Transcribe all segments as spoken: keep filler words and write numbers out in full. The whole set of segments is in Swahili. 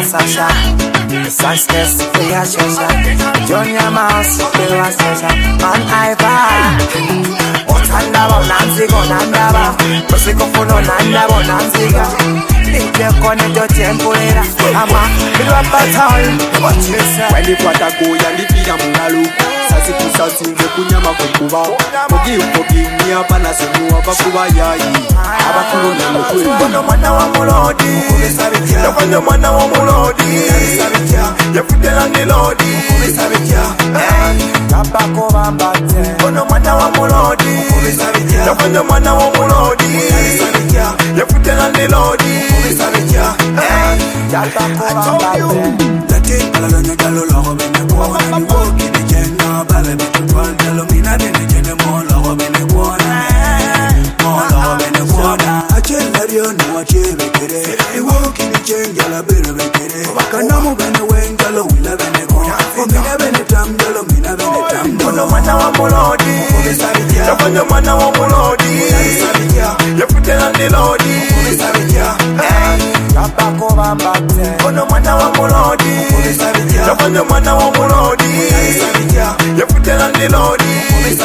Sasha. Success, we are Sasha. Junior Mouse, we are Sasha. Man, I buy. Otandaba, Nanzigo, Nandaba. Musico Funo, Nandabo, Nanziga. Ije konejo tempurera. Ama, bilwa batal. What you say? When the pata go, ya lipi ya mungalu. Sasi kusasi, ngekunyama kukuba. Pogi upogi, ni apana senu, abakuba yai. Abakulo na mkwe. Kono mwana wa mulodi. Kono mwana wa mulodi. Yafutela ni lodi. Tabako bambate. Kono mwana wa mulodi. Kono mwana wa mulodi. Yafutela ni lodi. Tabako bambate. Lati alalo jalo logo bene kuona ni woki ni jenga bale bene kuona jalo mina bene jene mo logo bene kuona mo logo bene kuona achela rio no achebe kere ni woki ni jenga la bene bene kana mo bene wenga lo wila bene kuona o mina bene tam jalo mina bene tam kono mwana wa mulodi kono mwana wa mulodi yafutela ni lodi Tabako bambate. Kono mwana wa mulodi. Kono mwana wa mulodi. Yafutela ni lodi.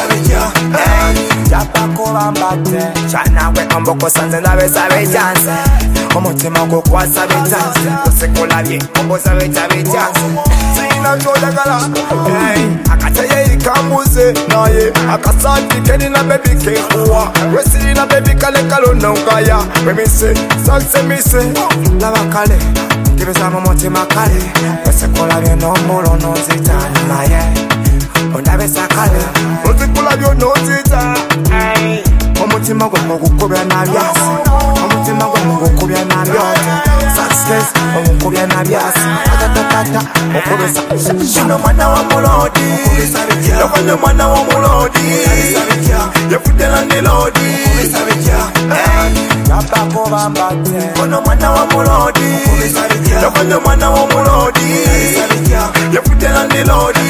Tabako bambate. Chana we amboko sanze nawe sabe chance. Omutima gwo kwasa bitanze. Kusekula bye ombo sabe chabe chance. Sina njoda kala. Akataye ikambuze naye. Akasati keni na baby kekuwa. Wesiri na baby kale kalo nongaya. We mise sakse mise. Lava kale. Kibeza momutima kale. Kusekula bye nombolo nozita naye. Ondabe sakale. Kusekula bye nozita. Omutima gwo mugukubya nabyasi. Omutima gwo mugukubya nabyasi. Success omukubya nabyasi. Tatatata okubesa. Kono mwana wa mulodi. Kono mwana wa mulodi. Yafutela ni lodi. Tabako bambate. Kono mwana wa mulodi. Kono mwana wa mulodi. Yafutela ni lodi.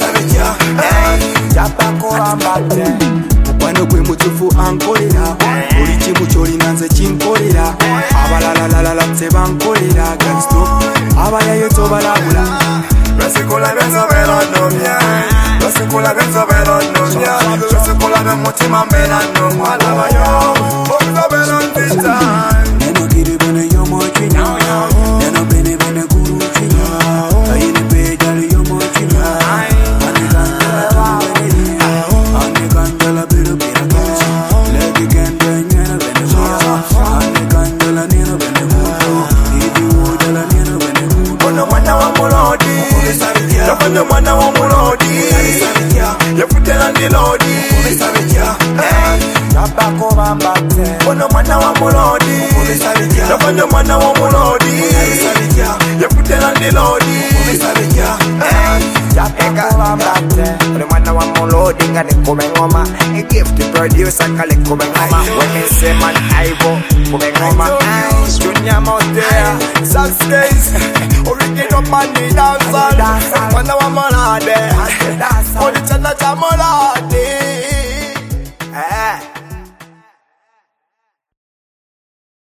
Tabako bambate. Wano kwe mutufu ankolera. Buli kimu kyolina nze kinkolera. Abalalalala nze bankolera. Gangsto abayayo tobalabula. Lwesikula benzobera nomya. Lwesikula benzobera nomya. Lwesikula bemutima mbera nomwala bayo. Obuzobera nzita. neno kiri bene yomo chinya neno bene bene guru chinya ayine be jali yomo chinya ane kandala bene ane kandala bere bere legi kende nyena bene ane kandala neno bene idi wodala neno bene Kono mwana wa mulodi. Kono mwana wa mulodi. Yafutela ni lodi. Tabako bambate. Kono mwana wa mulodi. Kono mwana wa mulodi. Yafutela ni lodi. Tabako bambate. Kono mwana wa mulodi ngane kube ngoma. A gift to producer kale kube ngoma. When they say man Ivo kube ngoma. Junior Mouse there. Success. Original man ni dancer. Mwana wa mulodi. Odi chana cha mulodi.